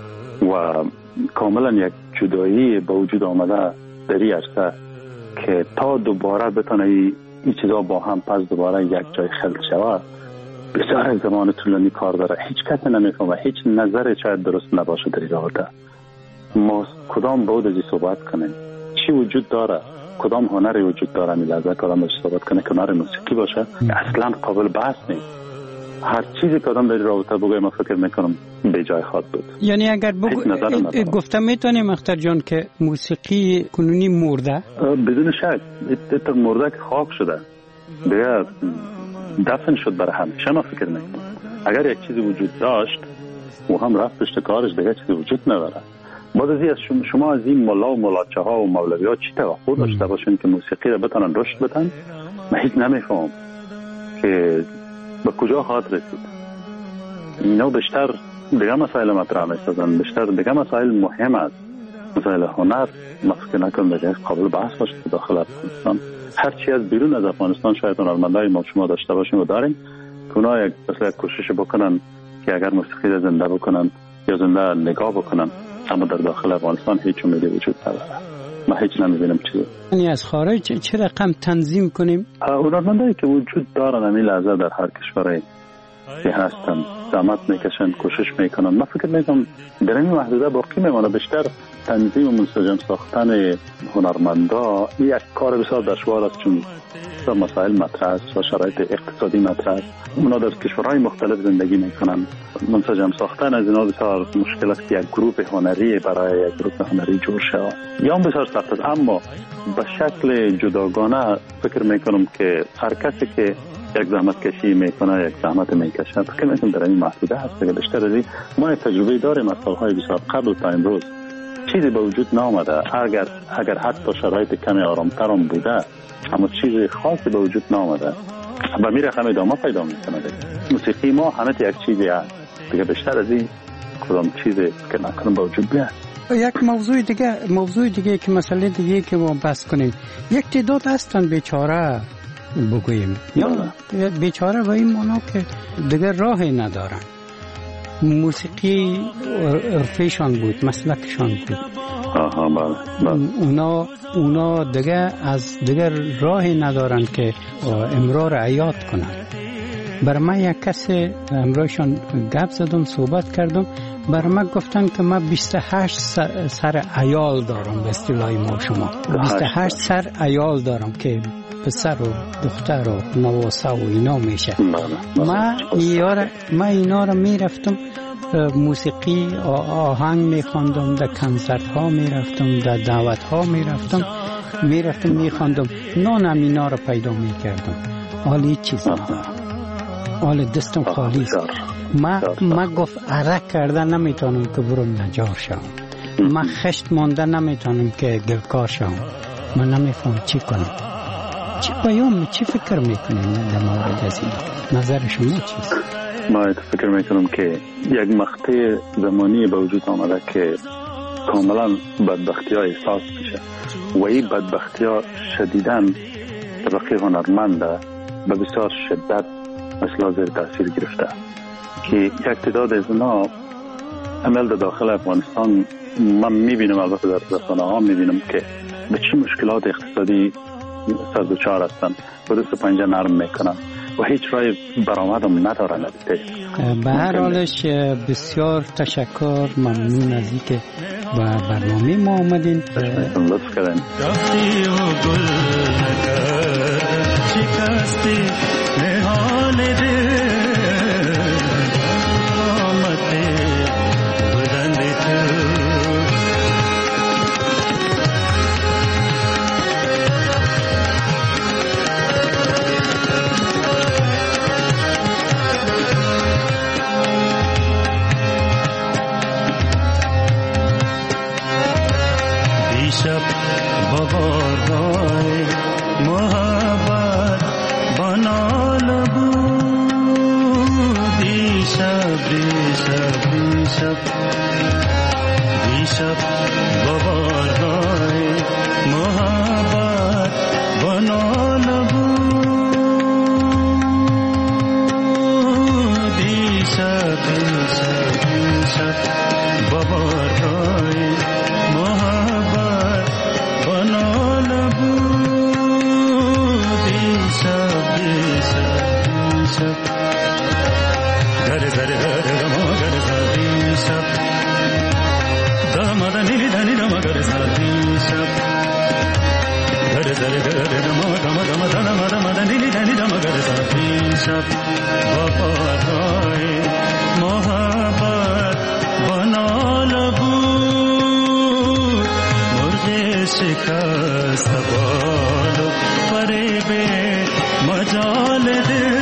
و کاملا یک جدایی با وجود آمده در این عرصه که تا دوباره بتونه این چیزا با هم پس دوباره یک جای خلق شود بسیار زمان طولانی کار داره. هیچ کسی نمیفهمه، هیچ نظر شاید درست نباشه در این رابطه. ما کدام بود از این صحبت کنیم؟ چی وجود داره؟ کدام هنری وجود داره؟ میلازه کدام از صحبت کنه که هنر موسیقی باشه اصلا قابل بحث نیست. هر چیزی که آدم در رابطه بگه ما فکر میکنم به جای خواهد بود. یعنی اگر بگو گفتم میتونیم اختر جان که موسیقی کنونی مرده؟ بدون شک اتر مرده که خاک شده دیگه دفن شد برای همیشه. ما فکر میکنم اگر یک چیزی وجود داشت و هم رفت پشت کارش دیگه چیزی وجود نداره. بعد از این شما از این مولا و مولاچه ها و مولوی ها چی توقع داشته باشین که موسیقی را بتونن رشد بدن؟ من هیچ نمیفهم که به کجا خواهد رسید. اینا بیشتر دیگه مسائل مطرح می‌سازن، بیشتر دیگه مسائل مهم است. مسائل هنر ما فکر نکنم دیگه قابل بحث باشه داخل افغانستان. هر چی از بیرون از افغانستان شاید هنرمندای ما شما داشته باشیم و داریم که اونا یک مثلا کوشش بکنن که اگر موسیقی را زنده بکنن یا زنده نگاه بکنن، اما در داخل افغانستان هیچ امیدی وجود نداره. ما هیچ نمی‌بینیم چیزی. یعنی از خارج چه رقم تنظیم کنیم؟ هنرمندایی که وجود دارن همین لحظه در هر کشوری که هستن زحمت میکشن، کوشش میکنن. من فکر میکنم در این محدوده باقی میمانه. بیشتر تنظیم و منسجم ساختن هنرمندا یک کار بسیار دشوار است، چون مسائل مطرح است و شرایط اقتصادی مطرح است. اونا در کشورهای مختلف زندگی میکنن. منسجم ساختن از اینا بسیار مشکل است که یک گروه هنری برای یک گروه هنری جور شود، یا هم بسیار سخت است. اما به شکل جداگانه فکر میکنم که هر کسی که یک زحمت کشی میکنه، یک زحمت میکشه، فکر میکنم در این محدوده هست که بیشتر از این ما تجربه داریم از سالهای بسیار قبل تا امروز چیزی به وجود نامده. اگر اگر حتی شرایط کمی آرامتر هم بوده، اما چیز خاصی به وجود نامده و می رقم ادامه پیدا میکنه. موسیقی ما همه یک چیزی هست دیگه، بیشتر از این کدام چیزی که نکنم به وجود بیاد. یک موضوع دیگه موضوع دیگه که مسئله دیگه که ما بحث کنیم، یک تعداد هستن بیچاره بگوییم، یا بیچاره و این مانا که دیگه راهی ندارن. موسیقی عرفیشان بود، مسلکشان بود. آها بله بله. اونا اونا دیگه از دیگه راهی ندارن که امرار عیاد کنن. بر من یک کسی امروشان گپ زدم، صحبت کردم، بر من گفتن که من بیست و هشت سر عیال دارم. به اصطلاح ما شما بیست و هشت سر عیال دارم که پسر و دختر و نواسه و اینا میشه. من اینا من اینا رو میرفتم موسیقی آهنگ میخواندم، در کنسرت ها میرفتم، در دعوت ها میرفتم میرفتم میخواندم، نانم اینا رو پیدا میکردم. حالی چیز ندارم، حال دستم خالی است. من من گفت عرق کردن نمیتونم که برم نجار شم، من خشت مانده نمیتونم که گلکار شم. من نمیفهم چی کنم، چی پیام، چی فکر میکنیم در مورد از این؟ نظر شما چیست؟ من فکر میکنم که یک مقطع زمانی به وجود آمده که کاملا بدبختی ها احساس میشه و این بدبختی ها شدیداً طبقه هنرمنده به بسیار شدت مثلا زیر تاثیر گرفته که یک تعداد از اونا عمل در داخل افغانستان من میبینم، البته در رسانه ها میبینم که به چه مشکلات اقتصادی سر دچار هستن و دست پنجه نرم میکنن و هیچ رای برآمد هم ندارن. به هر حالش بسیار تشکر، ممنون از اینکه به برنامه ما آمدین. لطف کردین. शिकस्त बालो परे बे मजाल दे